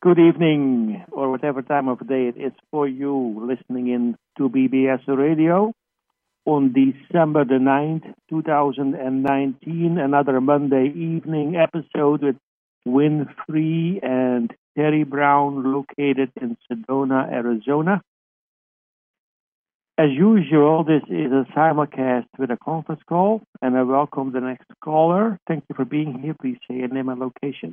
Good evening, or whatever time of day it is for you, listening in to BBS Radio on December the 9th, 2019, another Monday evening episode with Winfrey and Terry Brown, located in Sedona, Arizona. As usual, this is a simulcast with a conference call, and I welcome the next caller. Thank you for being here. Please say your name and location.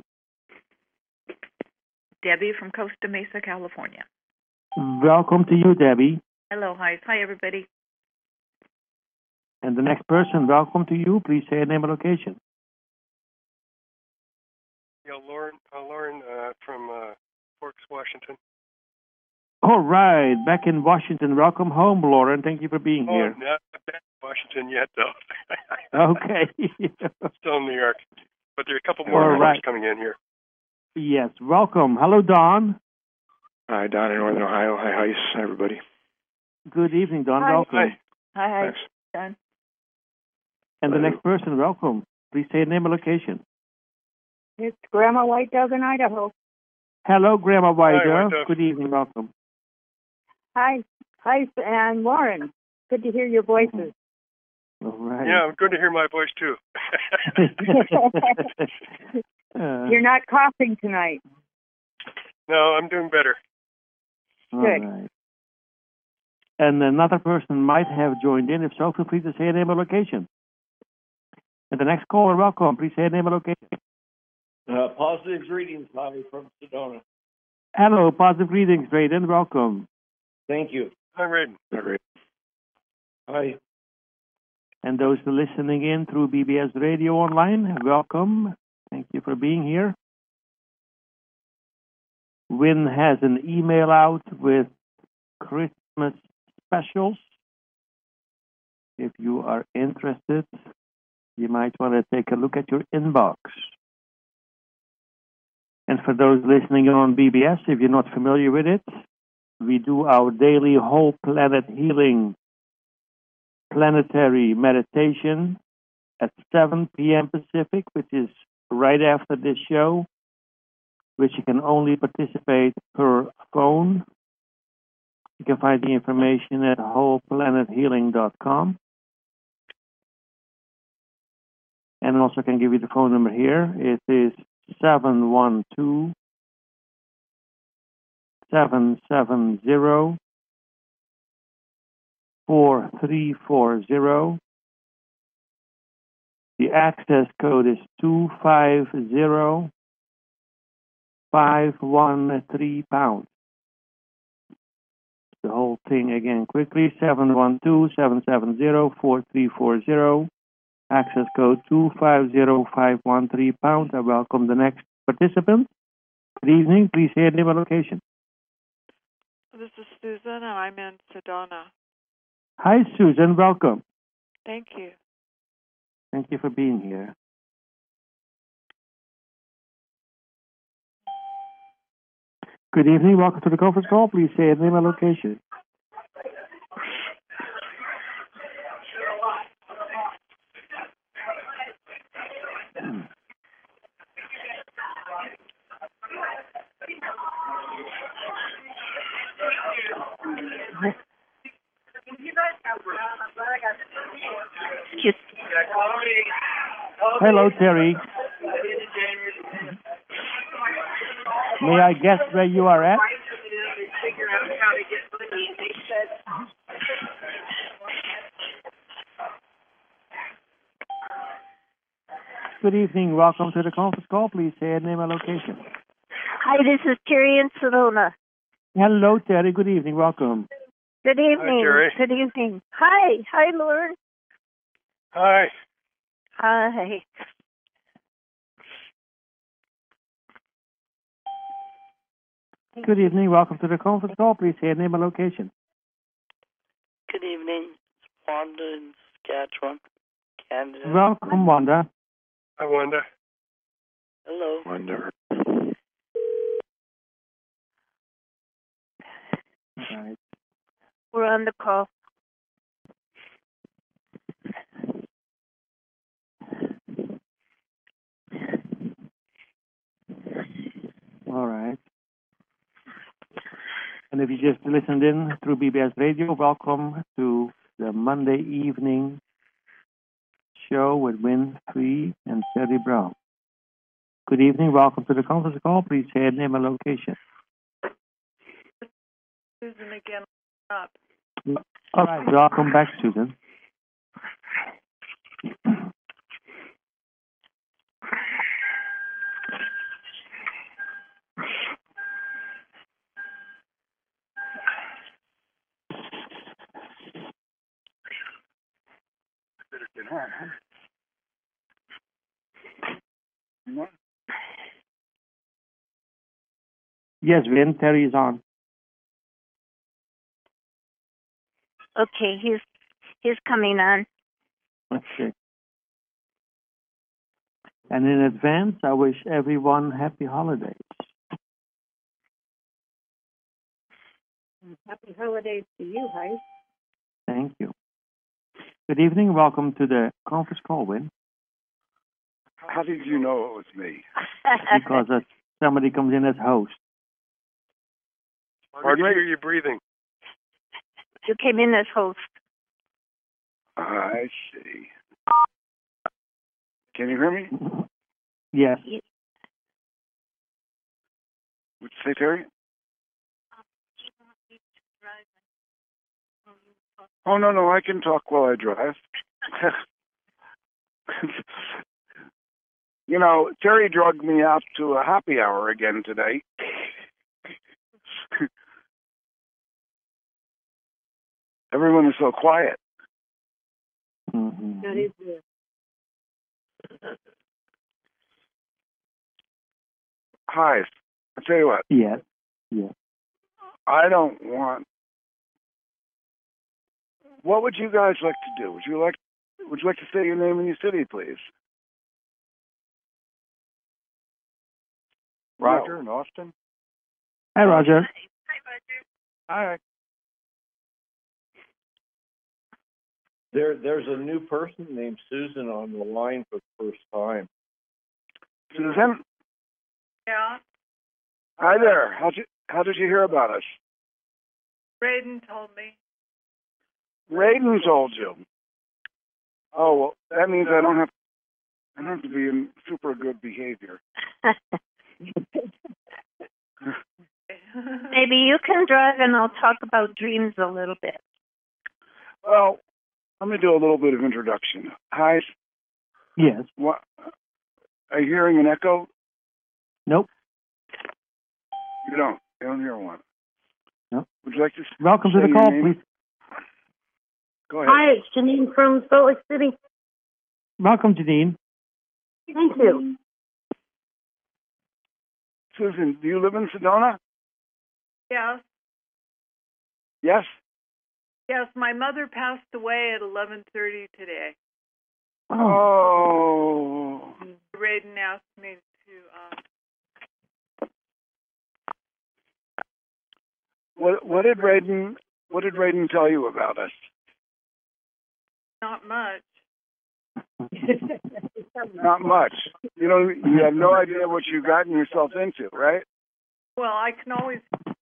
Debbie from Costa Mesa, California. Welcome to you, Debbie. Hello, hi. Hi, everybody. And the next person, welcome to you. Please say your name and location. Yeah, Lauren from Forks, Washington. All right, back in Washington. Welcome home, Lauren. Thank you for being here. Not back in Washington yet, though. Okay. Still in New York. But there are a couple more callers coming in here. Yes, welcome. Hello, Don. Hi, Don in Northern Ohio. Hi, Heiss, everybody. Good evening, Don. Hi. Welcome. Hi, Thanks. Don. And the next person, welcome. Please say your name and location. It's Grandma White Dove in Idaho. Hello, Grandma White Hi, Dove. White Dove. Good evening, welcome. Hi, and Lauren. Good to hear your voices. All right. Yeah, I'm good to hear my voice, too. You're not coughing tonight. No, I'm doing better. All Good. right. And another person might have joined in. If so, feel free to say your name and location. And the next caller, welcome. Please say your name and location. Positive greetings, Bobby from Sedona. Hello, positive greetings, Braden. Welcome. Thank you. Hi, Raiden. Hi. And those who are listening in through BBS Radio Online, welcome. Thank you for being here. Win has an email out with Christmas specials. If you are interested, you might want to take a look at your inbox. And for those listening on BBS, if you're not familiar with it, we do our daily whole planet healing planetary meditation at 7 p.m. Pacific, which is right after this show, which you can only participate per phone. You can find the information at wholeplanethealing.com. And also can give you the phone number here. It is 712-770-4340. The access code is 250513 pound. The whole thing again quickly, 712-770-4340. Access code 250513 pound. I welcome the next participant. Good evening. Please say your name and location. This is Susan, and I'm in Sedona. Hi, Susan. Welcome. Thank you. Thank you for being here. Good evening. Welcome to the conference call. Please say your name and location. Hello, Terry. May I guess where you are at? Good evening. Welcome to the conference call. Please say your name and location. Hi, this is Terry in Sedona. Hello, Terry. Good evening. Welcome. Good evening. Hi, Terry. Good evening. Hi. Hi, Lauren. Hi. Hi. Good evening. Welcome to the conference call. Please say your name and location. Good evening. It's Wanda in Saskatchewan, Canada. Welcome, Wanda. Hi, Wanda. Hello. Wonder. All right. We're on the call. All right. And if you just listened in through BBS Radio, welcome to the Monday evening show with Win Free and Terry Brown. Good evening. Welcome to the conference call. Please say your name and location. Susan again. Up. All right. Welcome back, Susan. Yes, Vin, Terry is on. Okay, he's coming on. Okay. And in advance, I wish everyone happy holidays. Happy holidays to you, Heist. Thank you. Good evening. Welcome to the conference call, Win. How did you know it was me? Because somebody comes in as host. I can hear you breathing. You came in as host. I see. Can you hear me? Yes. Would you say, Terry? Oh, no, I can talk while I drive. You know, Terry drugged me out to a happy hour again today. Everyone is so quiet. Mm-hmm. That is good. Hi. I'll tell you what. Yes. Yes. I don't want... What would you guys like to do? Would you like to say your name and your city, please? Roger in Austin. Hi, Roger. Hi. There's a new person named Susan on the line for the first time. Susan? Yeah. Hi there. How did you hear about us? Braden told me. Raiden told you. Oh, well, that means I don't have to be in super good behavior. Maybe you can drive and I'll talk about dreams a little bit. Well, let me do a little bit of introduction. Hi. Yes. What? Are you hearing an echo? Nope. You don't hear one. Nope. Would you like to Welcome to say the call, your name? please. Go ahead. Hi, it's Janine from Salt Lake City. Welcome, Janine. Thank you. Susan, do you live in Sedona? Yes. Yes. Yes, my mother passed away at 11:30 today. Oh. Braden asked me to. What did Raiden tell you about us? Not much. Not much. You have no idea what you've gotten yourself into, right? Well, I can always.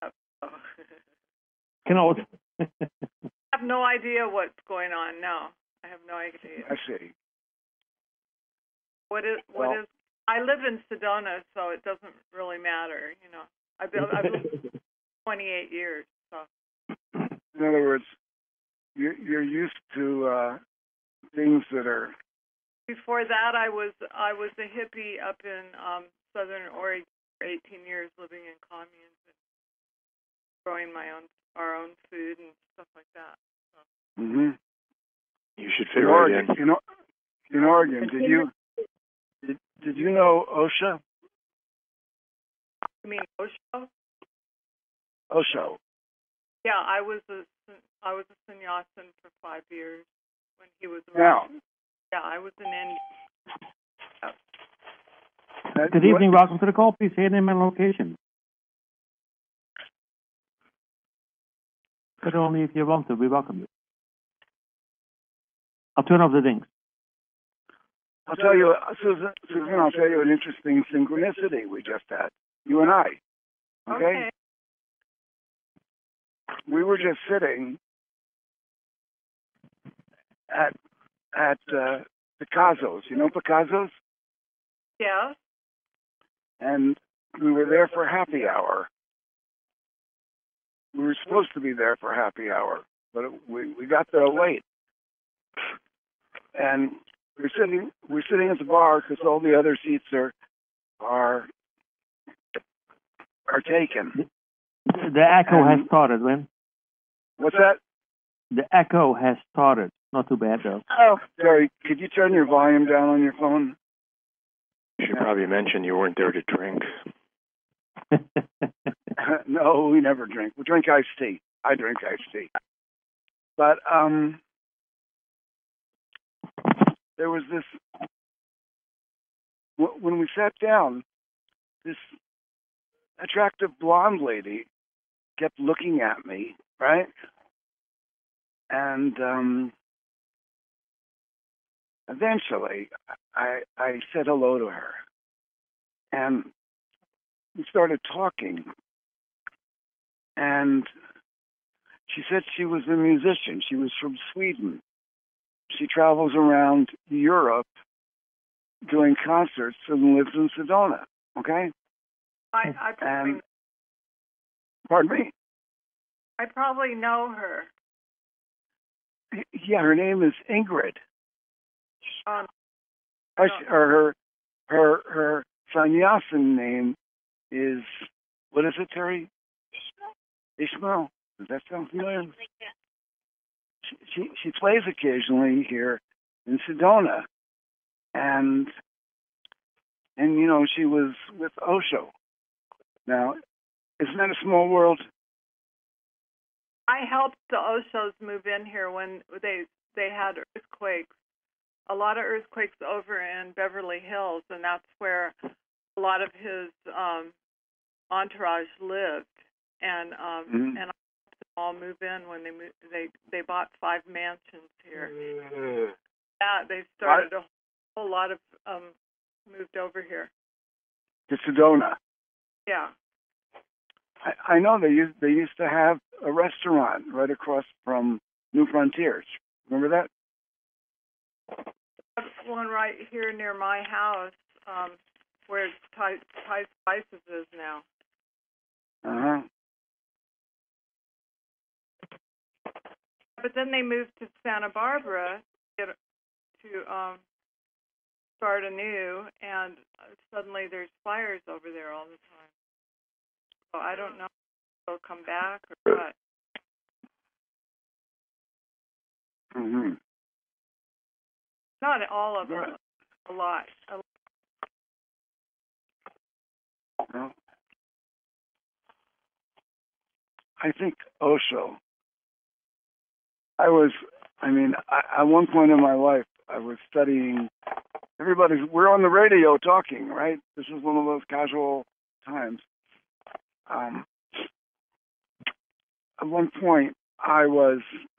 I have no idea what's going on. No, I have no idea. I see. What is? I live in Sedona, so it doesn't really matter. You know, I've lived 28 years. So. In other words, you're used to things that are. Before that, I was a hippie up in Southern Oregon for 18 years, living in communes and growing our own food and stuff like that. So. Mhm. You should fit right in. In Oregon, did you know Osho? You mean Osho? Osho. Yeah, I was a sannyasin for 5 years when he was around. Yeah. Yeah, I was in India. Good evening. Welcome to the call. Please say your name and location. But only if you want to. We welcome you. I'll turn off the dings. I'll tell you, Susan, I'll tell you an interesting synchronicity we just had. You and I. Okay? we were just sitting at Picasso's. You know Picasso's? Yes. And we were there for happy hour. We were supposed to be there for happy hour, but we got there late. And we're sitting at the bar because all the other seats are taken. The echo has started, Win. What's that? The echo has started. Not too bad, though. Oh, sorry. Could you turn your volume down on your phone? You should probably mention you weren't there to drink. No, we never drink. We drink iced tea. I drink iced tea. But there was this, when we sat down, this attractive blonde lady kept looking at me, right? And eventually I said hello to her. And we started talking. And she said she was a musician. She was from Sweden. She travels around Europe doing concerts and lives in Sedona. Okay? Pardon me? I probably know her. Yeah, her name is Ingrid. Her sannyasin name is, what is it, Terry? Ishmael. Does that sound familiar? She plays occasionally here in Sedona, and you know, she was with Osho. Now, isn't that a small world? I helped the Oshos move in here when they had earthquakes. A lot of earthquakes over in Beverly Hills, and that's where a lot of his entourage lived. And and I helped them all move in when they moved. They bought 5 mansions here. Yeah, they started a whole lot of moved over here To Sedona. Yeah. I know they used to have a restaurant right across from New Frontiers. Remember that? One right here near my house, where Thai Spices is now. Uh-huh. But then they moved to Santa Barbara to start anew, and suddenly there's fires over there all the time. So I don't know if they'll come back or what. Mm-hmm. Not all of them. A lot. Well, I think Osho. At one point in my life, I was studying. We're on the radio talking, right? This is one of those casual times. At one point, I was,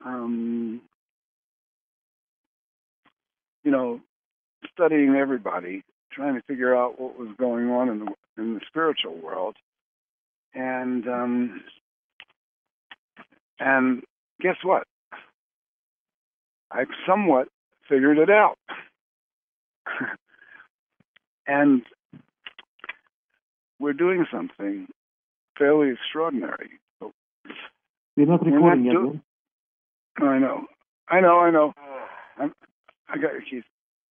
studying everybody, trying to figure out what was going on in the spiritual world, and guess what? I somewhat figured it out, and we're doing something fairly extraordinary. We're not recording yet. I know. I got your keys.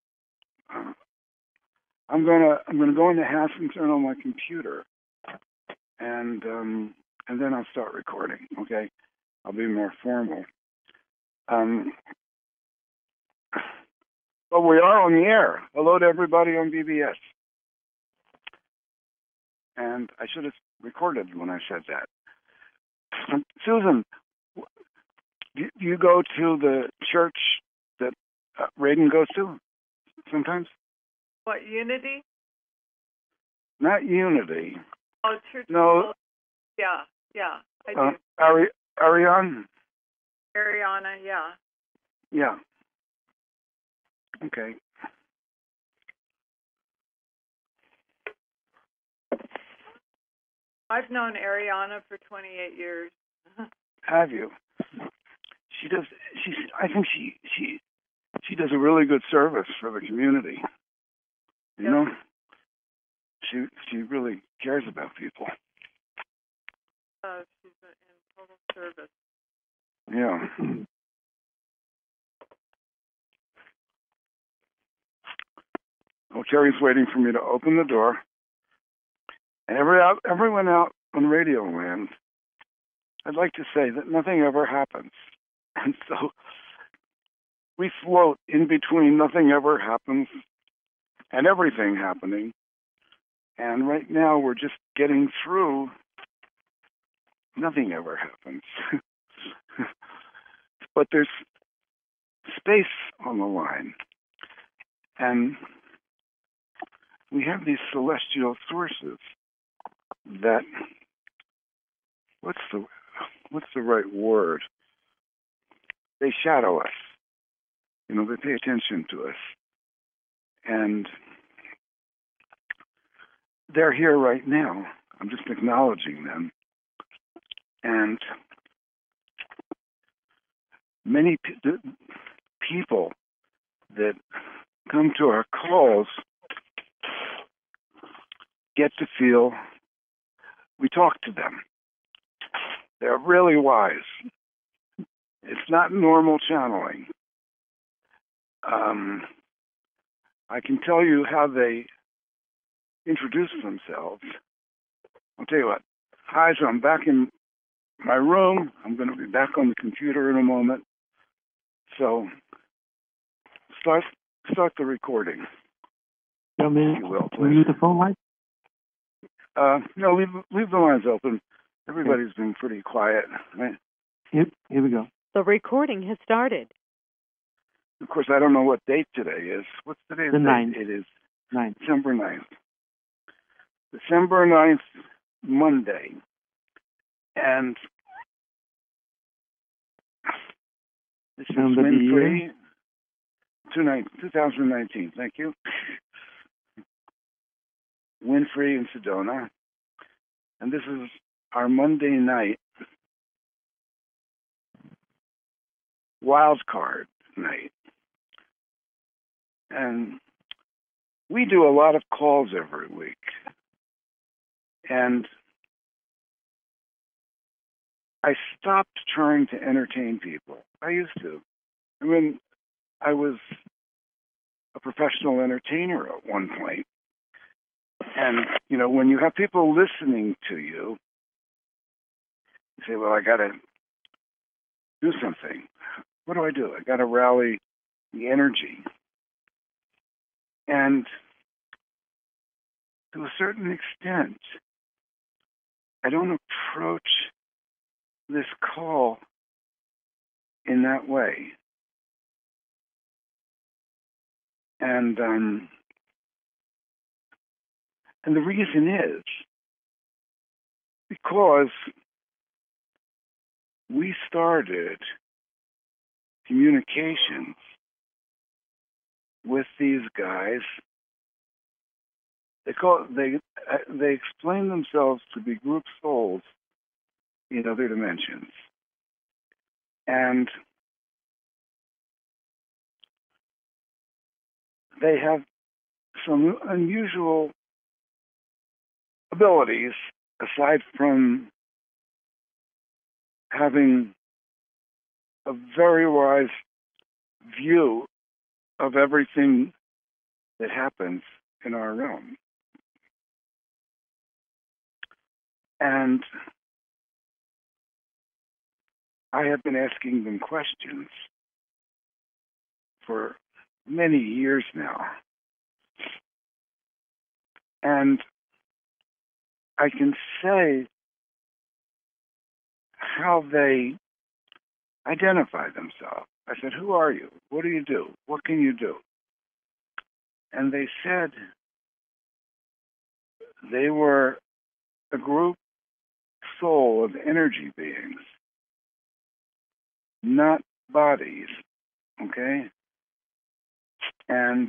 I'm gonna go in the house and turn on my computer, and then I'll start recording. Okay, I'll be more formal. But we are on the air. Hello to everybody on BBS. And I should have recorded when I said that. Susan, do you go to the church that Raiden goes to sometimes? What, Unity? Not Unity. Oh, church. No. Yeah, I do. Ariana? Ariana, yeah. Yeah. Okay. I've known Ariana for 28 years. have you. She does. I think she does a really good service for the community. You know, she really cares about people. She's in total service. Yeah. Well, Terry's waiting for me to open the door. And everyone out on Radio Land, I'd like to say that nothing ever happens. And so we float in between nothing ever happens and everything happening. And right now we're just getting through nothing ever happens. But there's space on the line. And we have these celestial sources that, what's the right word? They shadow us. You know, they pay attention to us. And they're here right now. I'm just acknowledging them. And many people that come to our calls get to feel we talk to them. They're really wise. It's not normal channeling. I can tell you how they introduce themselves. I'll tell you what. Hi, so I'm back in my room. I'm going to be back on the computer in a moment. So start the recording. You want me to mute the phone line? No, leave the lines open. Everybody's been pretty quiet, right? Here we go. The recording has started. Of course, I don't know what date today is. What's today's date? 9th. It is 9th. December 9th. December 9th, Monday. And this is Winfrey, 2019. Thank you. Winfrey in Sedona. And this is our Monday night wild card night. And we do a lot of calls every week. And I stopped trying to entertain people. I used to. I mean, I was a professional entertainer at one point. And, you know, when you have people listening to you, you say, well, I got to do something. What do? I got to rally the energy. And to a certain extent, I don't approach this call in that way. And the reason is because we started communications with these guys. They explain themselves to be group souls in other dimensions. And they have some unusual abilities aside from having a very wise view of everything that happens in our realm. And I have been asking them questions for many years now. And I can say how they identify themselves. I said, who are you? What do you do? What can you do? And they said they were a group soul of energy beings, not bodies, okay? And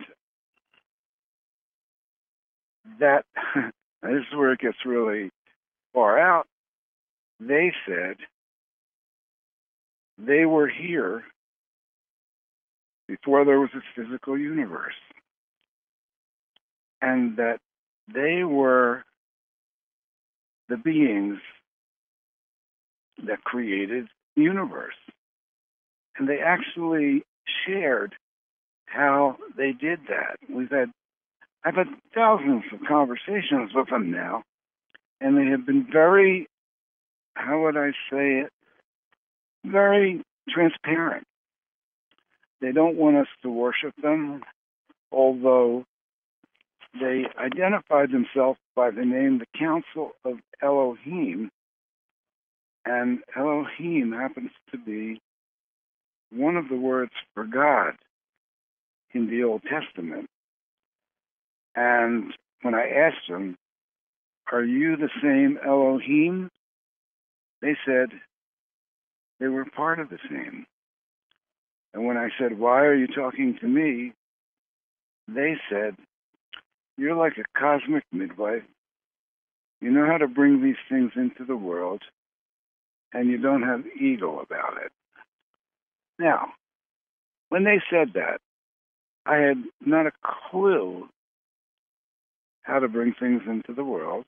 that, this is where it gets really far out. They said they were here before there was a physical universe, and that they were the beings that created the universe. And they actually shared how they did that. I've had thousands of conversations with them now, and they have been very, how would I say it, very transparent. They don't want us to worship them, although they identified themselves by the name the Council of Elohim, and Elohim happens to be one of the words for God in the Old Testament. And when I asked them, are you the same Elohim? They said they were part of the same. And when I said, why are you talking to me? They said, you're like a cosmic midwife. You know how to bring these things into the world, and you don't have ego about it. Now, when they said that, I had not a clue how to bring things into the world.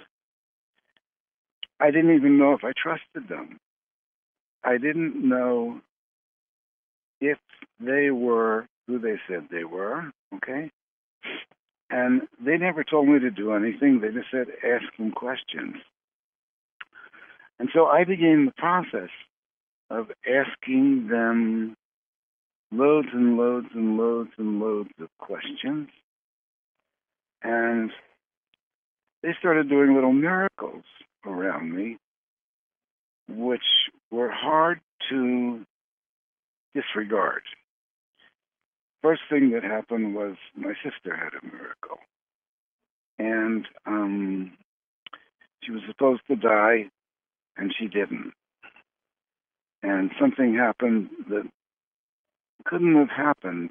I didn't even know if I trusted them. I didn't know if they were who they said they were, okay? And they never told me to do anything. They just said, ask them questions. And so I began the process of asking them loads and loads and loads and loads of questions. And they started doing little miracles around me, which were hard to disregard. First thing that happened was my sister had a miracle. And she was supposed to die, and she didn't. And something happened that couldn't have happened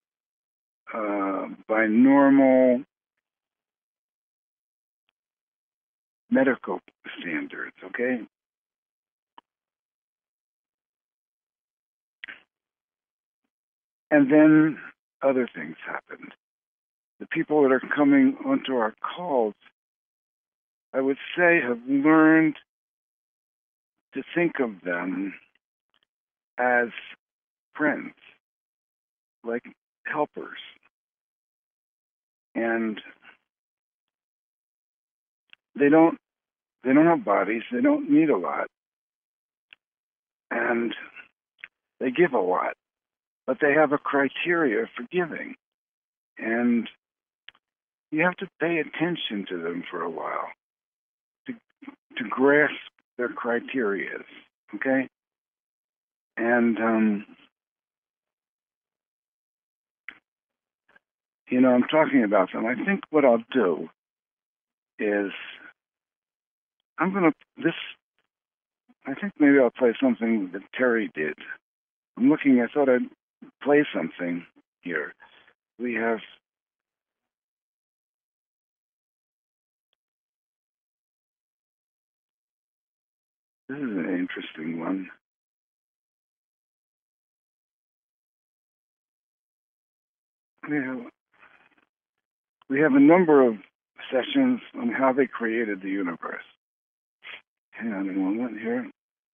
by normal medical standards, okay? And then other things happened. The people that are coming onto our calls, I would say, have learned to think of them as friends, like helpers. And they don't have bodies, they don't need a lot. And they give a lot. But they have a criteria for giving. And you have to pay attention to them for a while to grasp their criteria, okay? And, I'm talking about them. I think what I'll do is I think maybe I'll play something that Terry did. I thought I'd play something here. We have this is an interesting one. We have a number of sessions on how they created the universe. Hang on a moment here.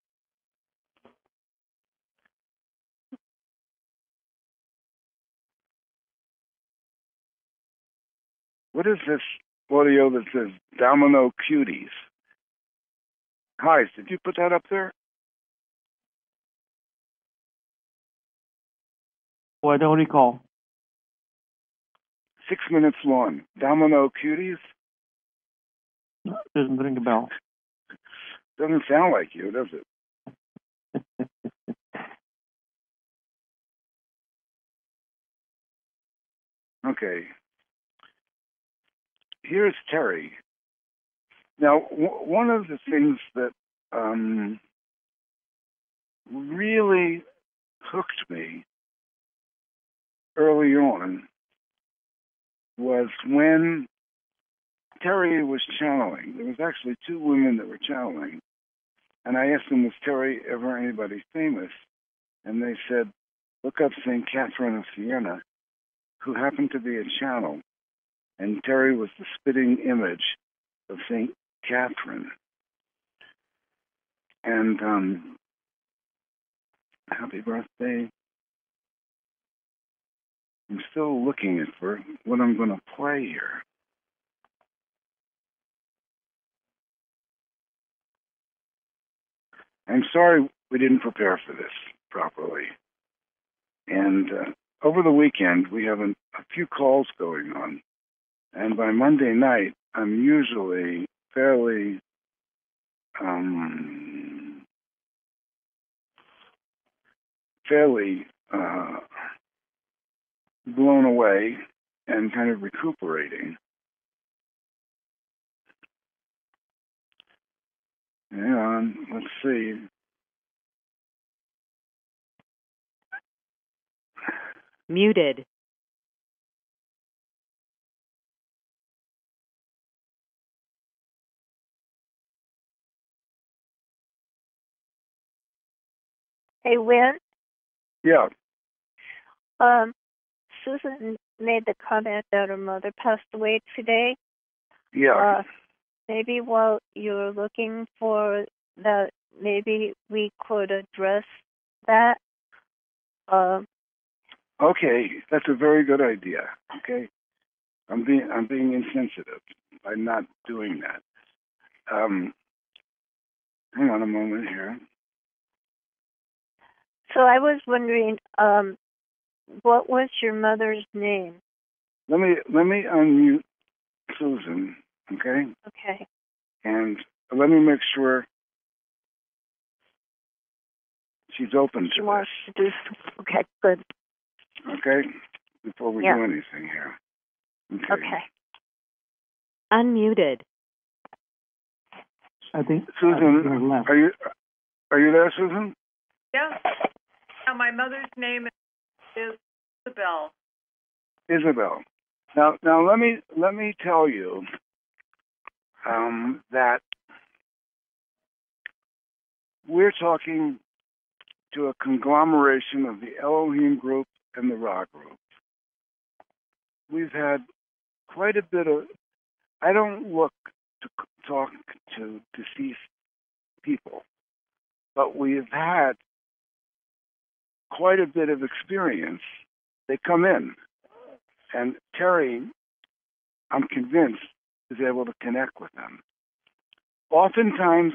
What is this audio that says Domino Cuties? Hi, did you put that up there? Oh, I don't recall. 6 minutes long. Domino Cuties? Doesn't ring a bell. Doesn't sound like you, does it? Okay. Here's Terry. Now, one of the things that really hooked me early on was when Terry was channeling. There was actually two women that were channeling. And I asked them, was Terry ever anybody famous? and they said, look up St. Catherine of Siena, who happened to be a channel, and Terry was the spitting image of St. Catherine. And happy birthday. I'm still looking for what I'm going to play here. I'm sorry we didn't prepare for this properly. And over the weekend, we have a few calls going on. And by Monday night, I'm usually fairly blown away and kind of recuperating. Hang on, let's see. Muted. Hey, Win. Yeah. Susan made the comment that her mother passed away today. Yeah. Maybe while you're looking for that, maybe we could address that. Okay, that's a very good idea. Okay, I'm being insensitive by not doing that. Hang on a moment here. So I was wondering, what was your mother's name? Let me unmute Susan. Okay. Okay. And let me make sure she's open She to wants this. to do. Okay, good. Okay, before we do anything here. Okay. Unmuted. I think Susan, are you there, Susan? Yes. Now, my mother's name is Isabel. Isabel. Now let me tell you that we're talking to a conglomeration of the Elohim Group and the Ra Group. We've had quite a bit of. I don't look to talk to deceased people, but we've had quite a bit of experience. They come in, and Terry, I'm convinced, is able to connect with them. Oftentimes,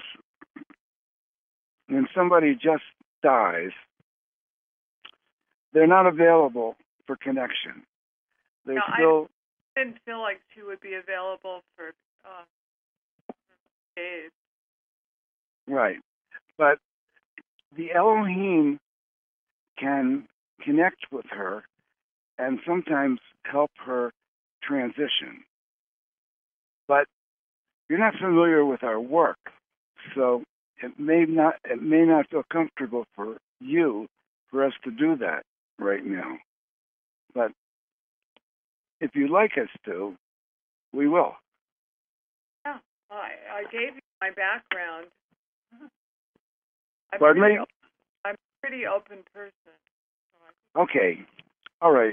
when somebody just dies, they're not available for connection. I didn't feel like she would be available for days. Right. But the Elohim can connect with her and sometimes help her transition. But you're not familiar with our work, so it may not feel comfortable for you for us to do that right now. But if you'd like us to, we will. Yeah, I gave you my background. Pardon me? I'm a pretty open person. Okay. All right.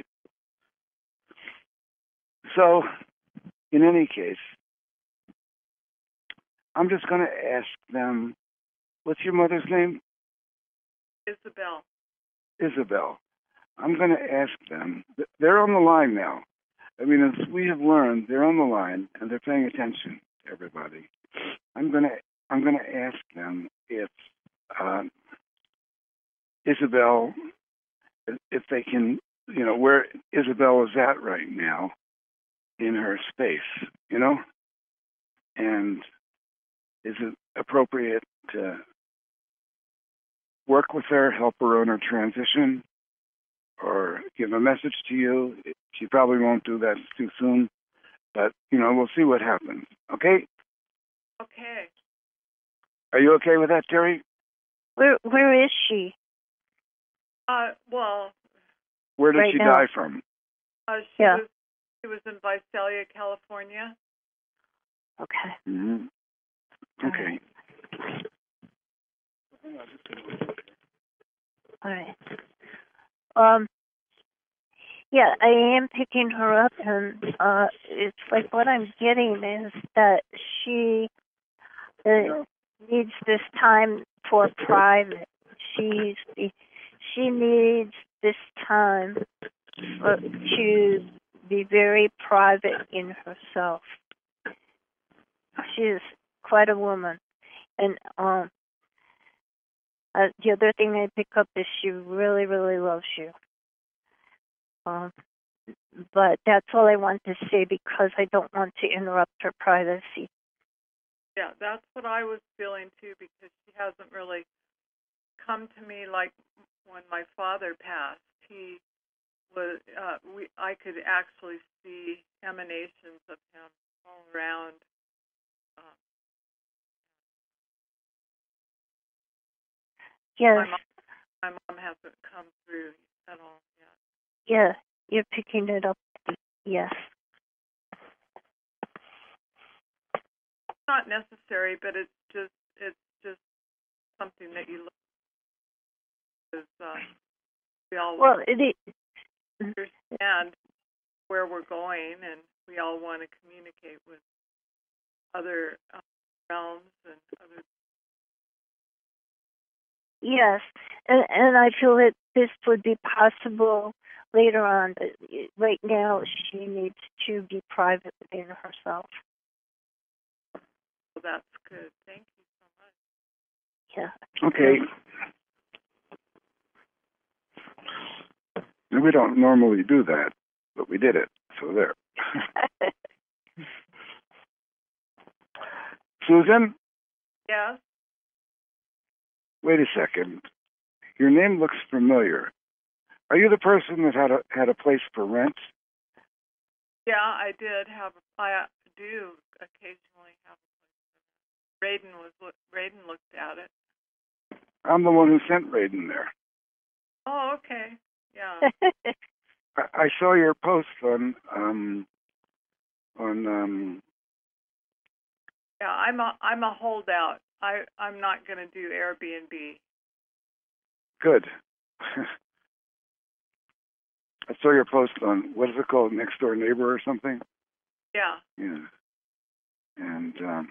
So, in any case, I'm just going to ask them, what's your mother's name? Isabel. Isabel. I'm going to ask them. They're on the line now. I mean, as we have learned, they're on the line and they're paying attention to everybody. I'm going to ask them if Isabel, if they can, where Isabel is at right now in her space, and is it appropriate to work with her, help her on her transition, or give a message to you? She probably won't do that too soon, but, we'll see what happens. Okay? Okay. Are you okay with that, Terry? Where is she? Well. Where did she die from? She was in Visalia, California. Okay. Mm-hmm. Okay. All right. Yeah, I am picking her up, and it's like what I'm getting is that she needs this time for private. She needs this time to be very private in herself. She is quite a woman, and the other thing I pick up is she really, really loves you. But that's all I want to say because I don't want to interrupt her privacy. Yeah, that's what I was feeling too, because she hasn't really come to me like when my father passed. He was, I could actually see emanations of him all around. Yes. My mom hasn't come through at all yet. Yeah, you're picking it up. Yes. Not necessary, but it's just something that you look at. We all understand where we're going, and we all want to communicate with other realms and other. Yes, and I feel that this would be possible later on, but right now she needs to be private within herself. Well, that's good. Thank you so much. Yeah. Okay. We don't normally do that, but we did it, so there. Susan? Yes? Wait a second. Your name looks familiar. Are you the person that had a place for rent? Yeah, I do occasionally have a place. Raiden looked at it. I'm the one who sent Raiden there. Oh, okay. Yeah. I saw your post on Yeah, I'm a holdout. I'm not going to do Airbnb. Good. I saw your post on, what is it called, Next Door Neighbor or something? Yeah. Yeah. And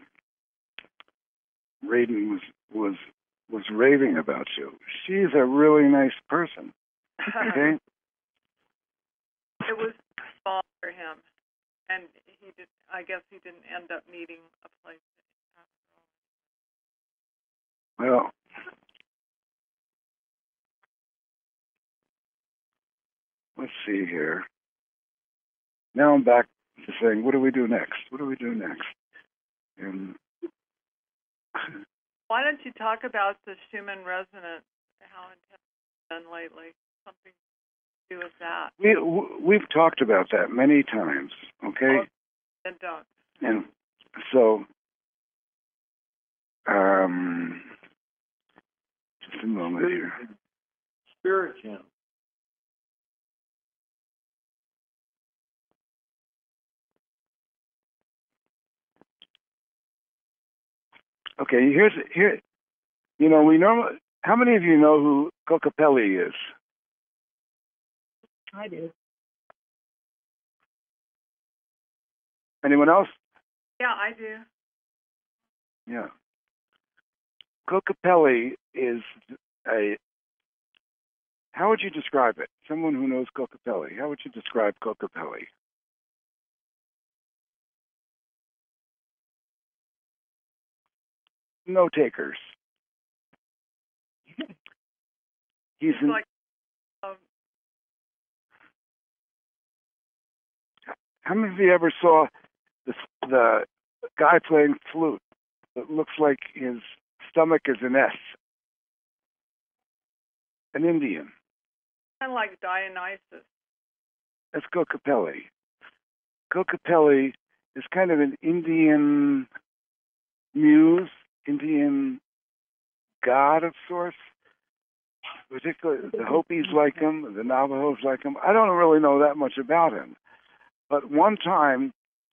Raiden was raving about you. She's a really nice person. Okay? It was small for him, and I guess he didn't end up needing a place. Well, let's see here. Now I'm back to saying, what do we do next? What do we do next? And why don't you talk about the Schumann resonance, how it has been done lately? Something to do with that. We've talked about that many times, okay? Oh, then don't. And so, just a moment here. Spirit channel. Okay, here. You know, we normally. How many of you know who Kokopelli is? I do. Anyone else? Yeah, I do. Yeah. Kokopelli is a. How would you describe it? Someone who knows Kokopelli. How would you describe Kokopelli? No takers. He's like. How many of you ever saw the guy playing flute? It looks like his stomach is an S. An Indian. Kind of like Dionysus. That's Kokopelli. Kokopelli is kind of an Indian muse, Indian god of sorts. Particularly the Hopis like him, the Navajos like him. I don't really know that much about him. But one time,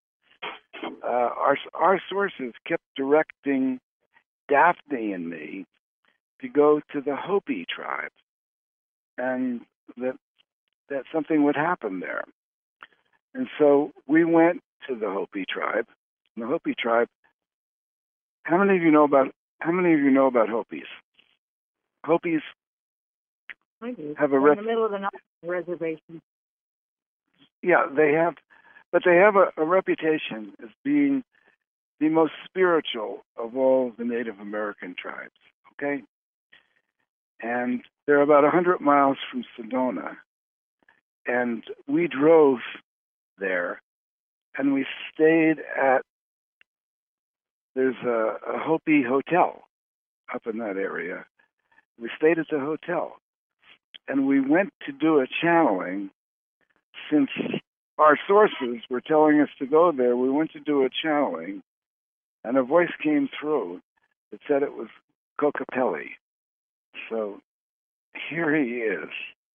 our sources kept directing Daphne and me to go to the Hopi tribe. and that something would happen there. And so we went to the Hopi tribe. And the Hopi tribe. How many of you know about Hopis? Hopis have in the middle of the reservation. Yeah, they have, but they have a reputation as being the most spiritual of all the Native American tribes. Okay, and they're about 100 miles from Sedona, and we drove there, and we stayed at. There's a Hopi hotel up in that area. We stayed at the hotel, and we went to do a channeling. Since our sources were telling us to go there, we went to do a channeling, and a voice came through that said it was Kokopelli. So here he is.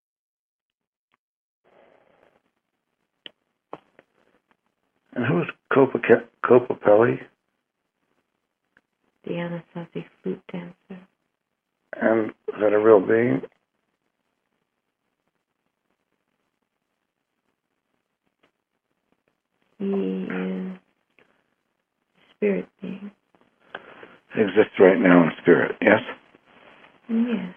And who is Kokopelli? The Anasazi flute dancer. And is that a real being? He is a spirit being. He exists right now in spirit, yes? Yes.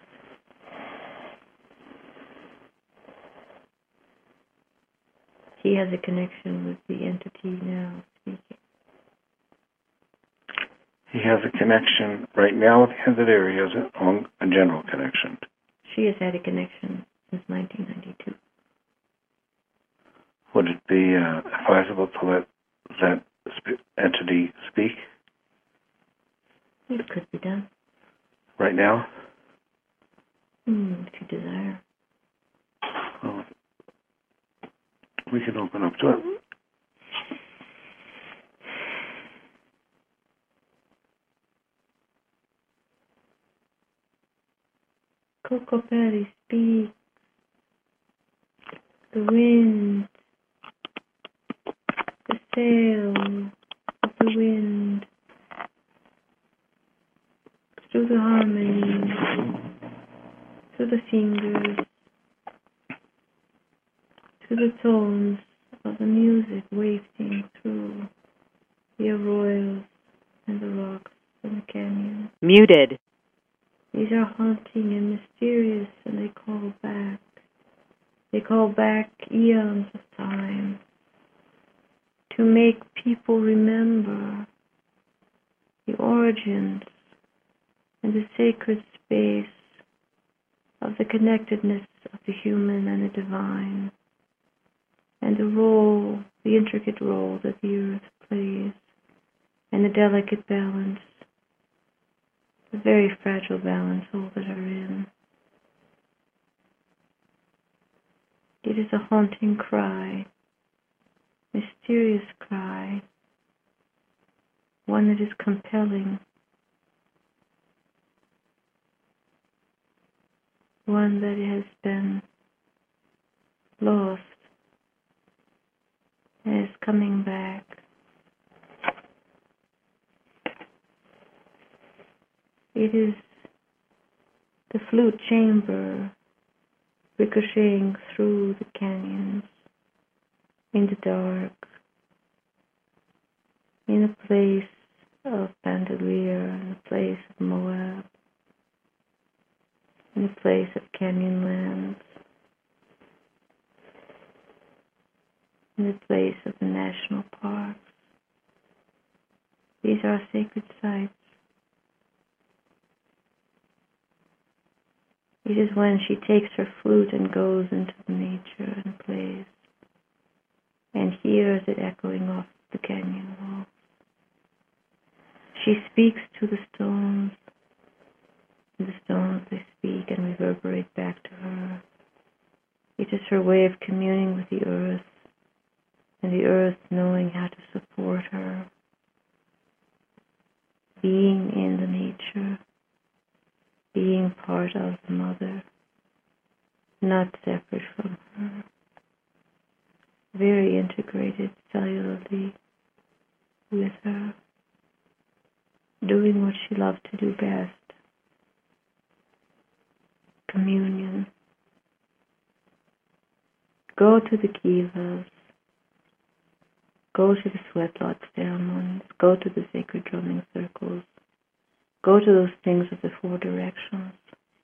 He has a connection with the entity now speaking. He has a connection right now with the entity, or he has a general connection? She has had a connection since 1992. Would it be advisable to let that entity speak? It could be done. Right now? If you desire. Well, we can open up to it. Kokopelli speaks. The wind, the sail of the wind, through the harmony, through the fingers, to the tones of the music wafting through the arroyos and the rocks and the canyons. Muted. These are haunting and mysterious, and they call back. They call back eons of time to make people remember the origins and the sacred space of the connectedness of the human and the divine, and the role, the intricate role that the earth plays, and the delicate balance, the very fragile balance all that are in. It is a haunting cry, mysterious cry, one that is compelling, one that has been lost and is coming back. It is the flute chamber ricocheting through the canyons, in the dark, in a place of Bandelier, in a place of Moab, in a place of Canyonlands, in a place of the national parks. These are sacred sites. It is when she takes her flute and goes into the nature and plays, and hears it echoing off the canyon wall. She speaks to the stones, and the stones they speak and reverberate back to her. It is her way of communing with the earth, and the earth knowing how to support her, being in the nature, being part of the mother, not separate from her, very integrated cellularly with her, doing what she loved to do best, communion, Go to the kivas. Go to the sweat lodge ceremonies. Go to the sacred drumming circles. Go to those things of the 4 directions.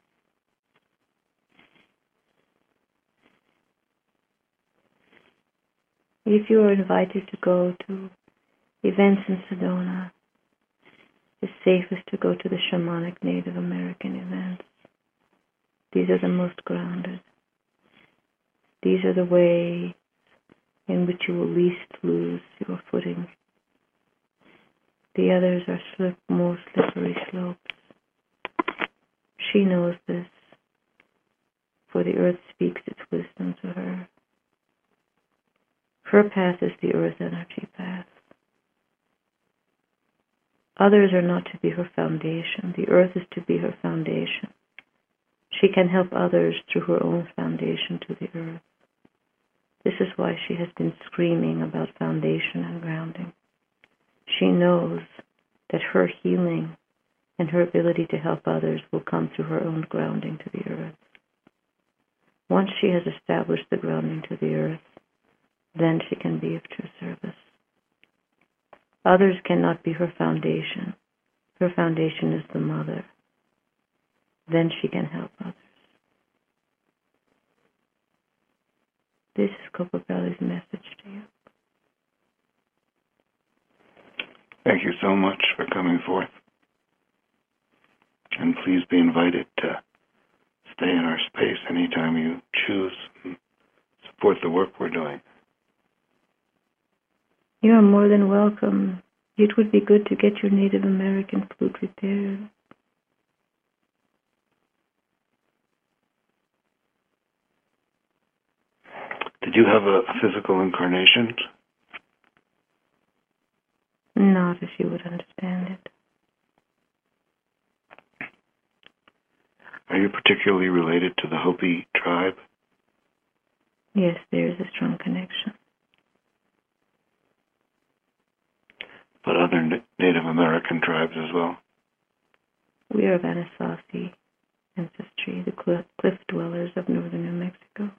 If you are invited to go to events in Sedona, it's safest to go to the shamanic Native American events. These are the most grounded. These are the ways in which you will least lose your footing. The others are more slippery slopes. She knows this, for the earth speaks its wisdom to her. Her path is the earth energy path. Others are not to be her foundation. The earth is to be her foundation. She can help others through her own foundation to the earth. This is why she has been screaming about foundation and grounding. She knows that her healing and her ability to help others will come through her own grounding to the earth. Once she has established the grounding to the earth, then she can be of true service. Others cannot be her foundation. Her foundation is the mother. Then she can help others. This is Kopapelli's message to you. Thank you so much for coming forth. And please be invited to stay in our space anytime you choose and support the work we're doing. You are more than welcome. It would be good to get your Native American flute repaired. Did you have a physical incarnation? Not as you would understand it. Are you particularly related to the Hopi tribe? Yes, there is a strong connection. But other Native American tribes as well? We are of Anasazi ancestry, the cliff dwellers of northern New Mexico.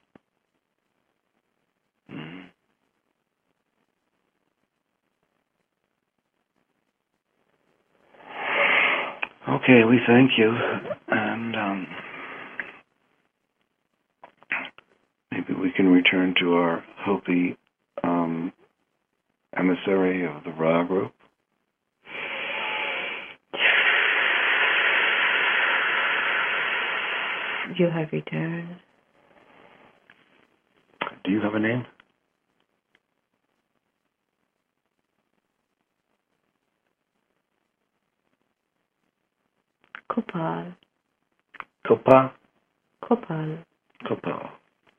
Okay, we thank you, and maybe we can return to our Hopi emissary of the Ra group. You have returned. Do you have a name? Kopal. Kopa? Kopal. Kopal.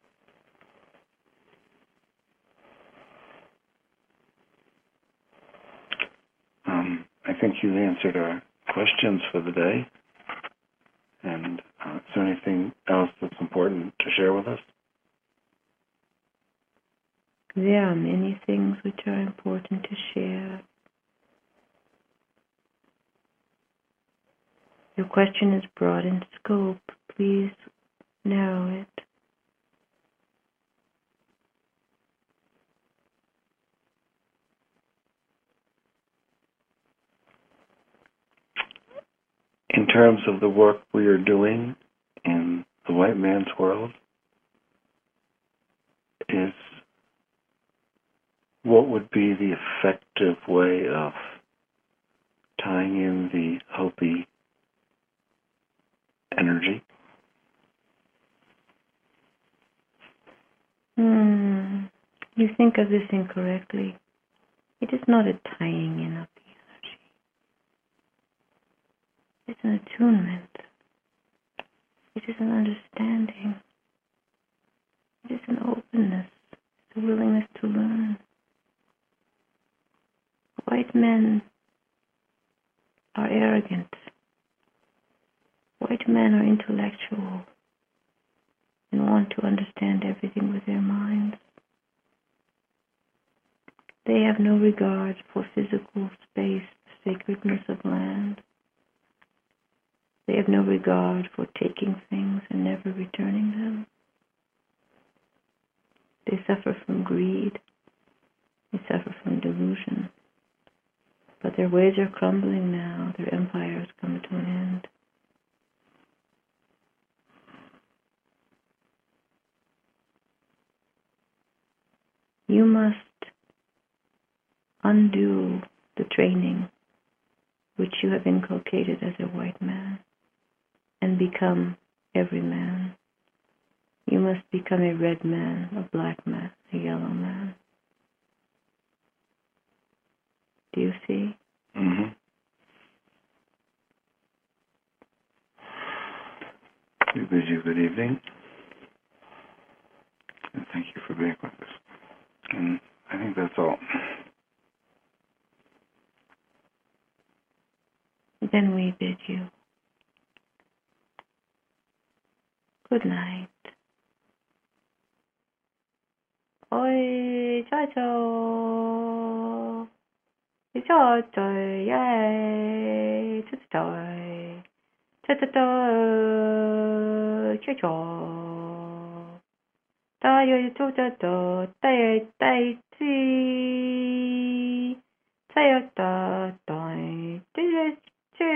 I think you've answered our questions for the day. And is there anything else that's important to share with us? There are many things which are important to share. Your question is broad in scope. Please narrow it. In terms of the work we are doing in the white man's world, is what would be the effective way of tying in the Hopi energy? You think of this incorrectly. It is not a tying in of the energy. It's an attunement. It is an understanding. It is an openness. It's a willingness to learn. White men are arrogant. White men are intellectual and want to understand everything with their minds. They have no regard for physical space, the sacredness of land. They have no regard for taking things and never returning them. They suffer from greed. They suffer from delusion. But their ways are crumbling now. Their empire is coming to an end. You must undo the training which you have inculcated as a white man and become every man. You must become a red man, a black man, a yellow man. Do you see? Mm-hmm. We bid you good evening. And thank you for being with us. And I think that's all. Then we bid you good night. Oi, cha-cha. Cha-cha, yay. Cha-cha, cha-cha, cha-cha. Da-ya-cha-cha-cha, da-ya-da-chi. Cha-ya-da-da-chi.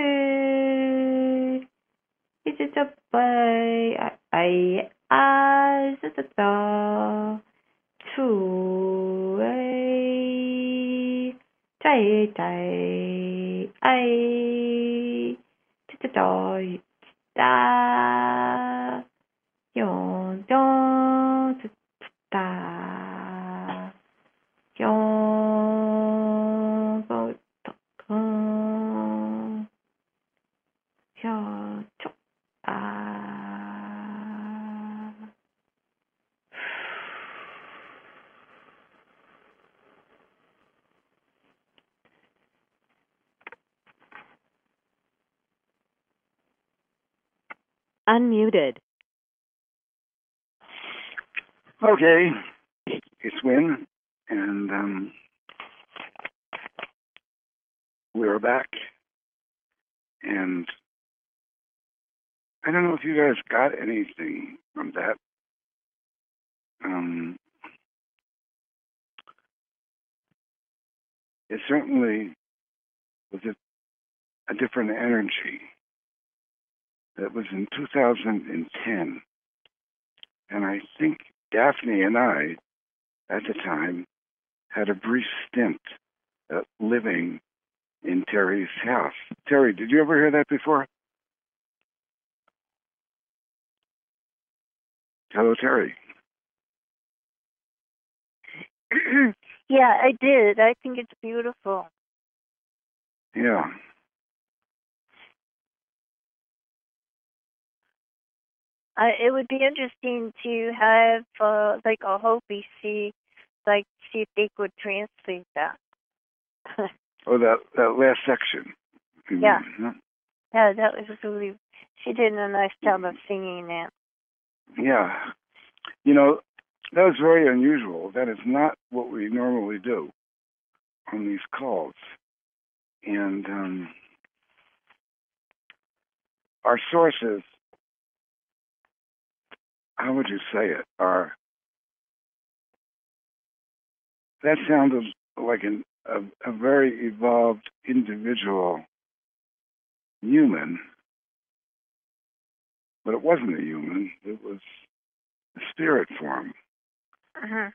Cha-cha-cha-cha-cha-cha. Two-ay. Cha-cha-cha-ay. Cha-cha-cha-da. Yon-don-da. Yon-don-da. Cha-cha. Unmuted. Okay, it's Win, and we're back. And I don't know if you guys got anything from that. It certainly was a different energy. That was in 2010. And I think Daphne and I, at the time, had a brief stint living in Terry's house. Terry, did you ever hear that before? Hello, Terry. Yeah, I did. I think it's beautiful. Yeah. It would be interesting to have like a Hopi see if they could translate that. Oh, that last section. Yeah. Mm-hmm. Yeah, that was really. She did a nice job of singing that. Yeah. You know, that was very unusual. That is not what we normally do on these calls. And our sources, how would you say it, that sounded like a very evolved individual human, but it wasn't a human. It was a spirit form. Uh-huh.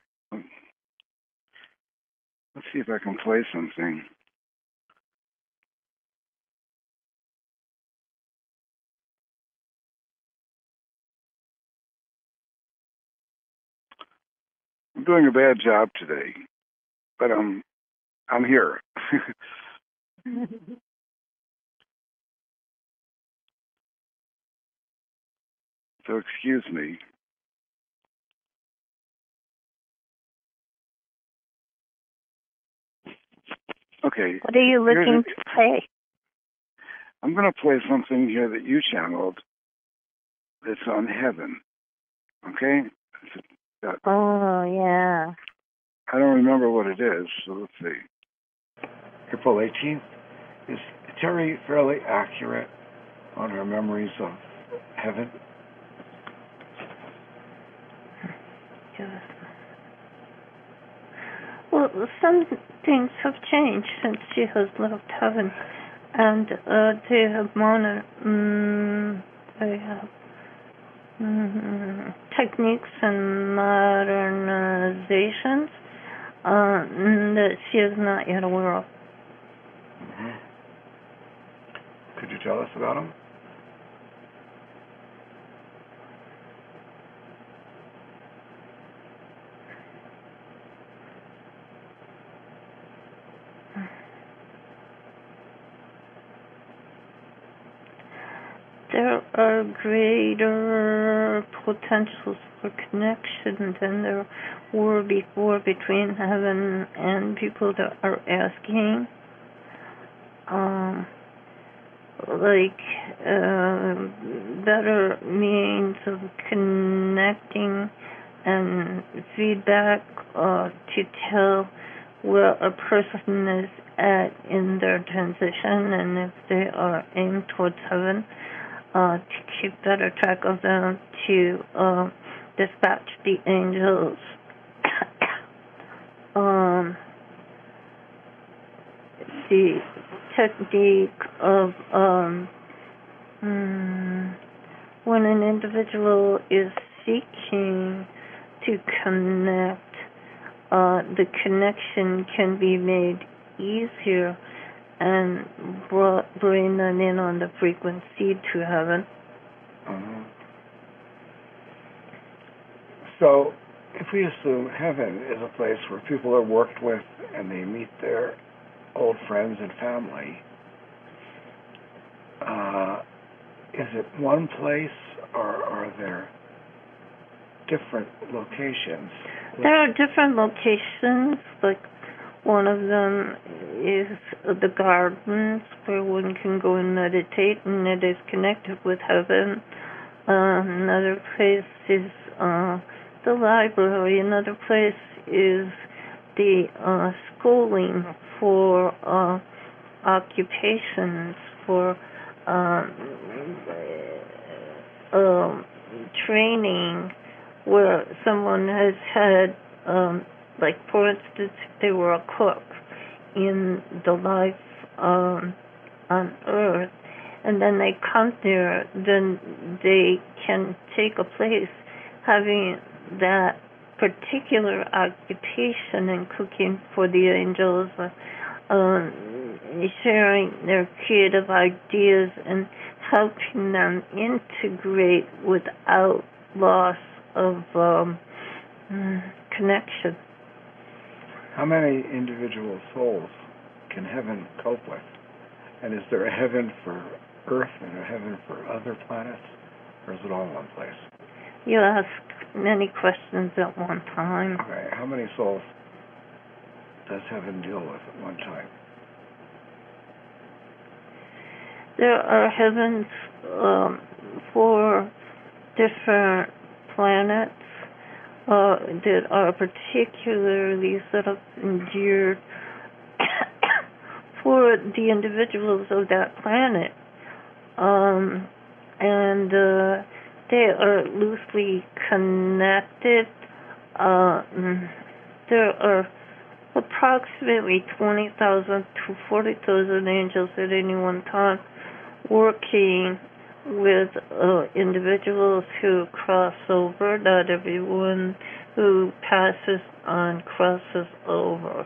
Let's see if I can play something. I'm doing a bad job today, but I'm here. So excuse me. Okay. What are you looking to play? I'm going to play something here that you channeled that's on heaven. Okay? Oh, yeah. I don't remember what it is, so let's see. April 18th. Is Terry fairly accurate on her memories of heaven? Well, some things have changed since she has left heaven, and they have techniques and modernizations that she is not yet aware of. Mm-hmm. Could you tell us about them? There are greater potentials for connection than there were before between heaven and people that are asking. Better means of connecting and feedback to tell where a person is at in their transition, and if they are aimed towards heaven, to keep better track of them, to dispatch the angels. The technique of when an individual is seeking to connect, the connection can be made easier and bring them in on the frequency to heaven. Mm-hmm. So, if we assume heaven is a place where people are worked with and they meet their old friends and family, is it one place or are there different locations? There are different locations, like one of them is the gardens where one can go and meditate, and it is connected with heaven. Another place is the library. Another place is the schooling for occupations, for training, where someone has had, like for instance, if they were a cook in the life on Earth, and then they come there, then they can take a place having that particular occupation and cooking for the angels, sharing their creative ideas and helping them integrate without loss of connection. How many individual souls can heaven cope with? And is there a heaven for Earth and a heaven for other planets? Or is it all in one place? You ask many questions at one time. Okay. How many souls does heaven deal with at one time? There are heavens for different planets that are particularly set up and geared for the individuals of that planet. And they are loosely connected. There are approximately 20,000 to 40,000 angels at any one time working with individuals who cross over. Not everyone who passes on crosses over.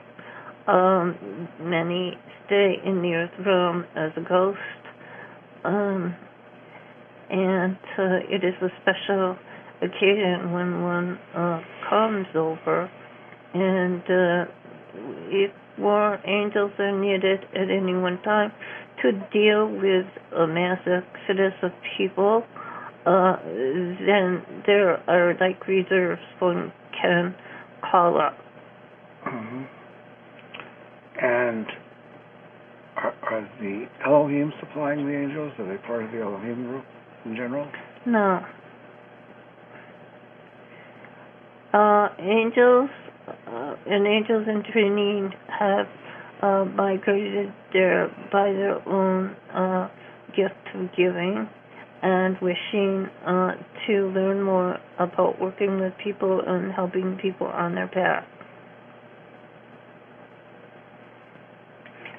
Many stay in the earth realm as a ghost. And it is a special occasion when one comes over, and if more angels are needed at any one time to deal with a mass exodus of people, then there are like reserves one can call up. Mm-hmm. And are the Elohim supplying the angels? Are they part of the Elohim group in general? No. Angels and angels in training have migrated there by their own gift of giving and wishing to learn more about working with people and helping people on their path.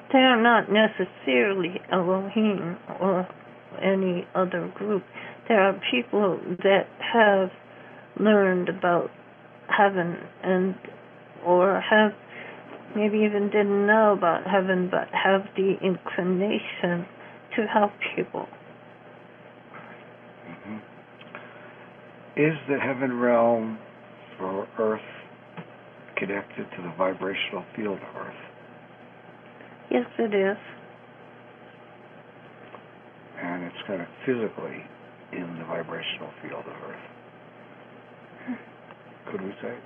they're not necessarily Elohim or any other group. There are people that have learned about heaven or have maybe even didn't know about heaven, but have the inclination to help people. Mm-hmm. Is the heaven realm for Earth connected to the vibrational field of Earth? Yes, it is. And it's kind of physically in the vibrational field of Earth. Could we say?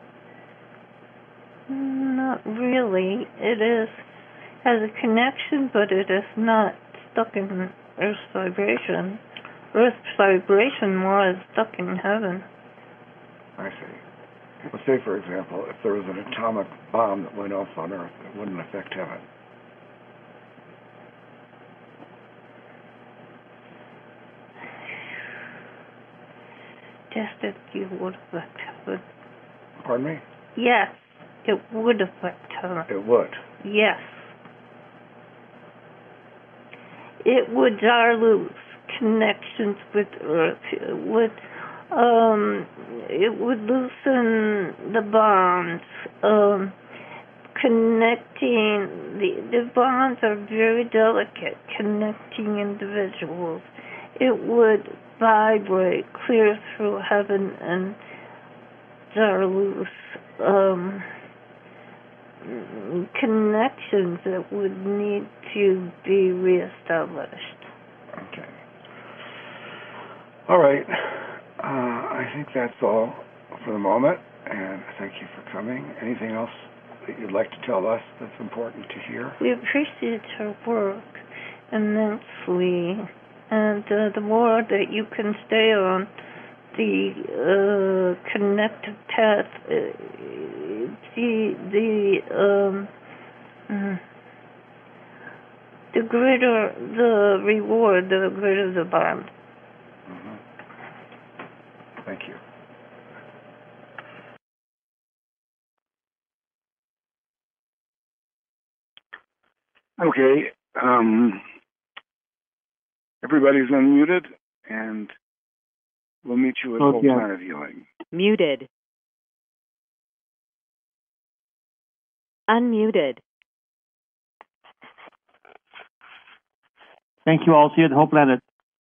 Not really. It has a connection, but it is not stuck in Earth's vibration. Earth's vibration more is stuck in heaven. I see. Well, say, for example, if there was an atomic bomb that went off on Earth, it wouldn't affect heaven. Just that you would affect heaven. Pardon me? Yes, it would affect heaven. It would? Yes. It would dilute connections with Earth. It would loosen the bonds. Connecting the bonds are very delicate. Connecting individuals. It would vibrate clear through heaven and dilute connections that would need to be reestablished. Okay. All right. I think that's all for the moment, and thank you for coming. Anything else that you'd like to tell us that's important to hear? We appreciate your work immensely, and the more that you can stay on the connected path, the greater the reward, the greater the bond. Mm-hmm. Thank you. Okay. Everybody's unmuted, and we'll meet you at Whole Planet Healing. Muted. Unmuted. Thank you all. See you at Whole Planet.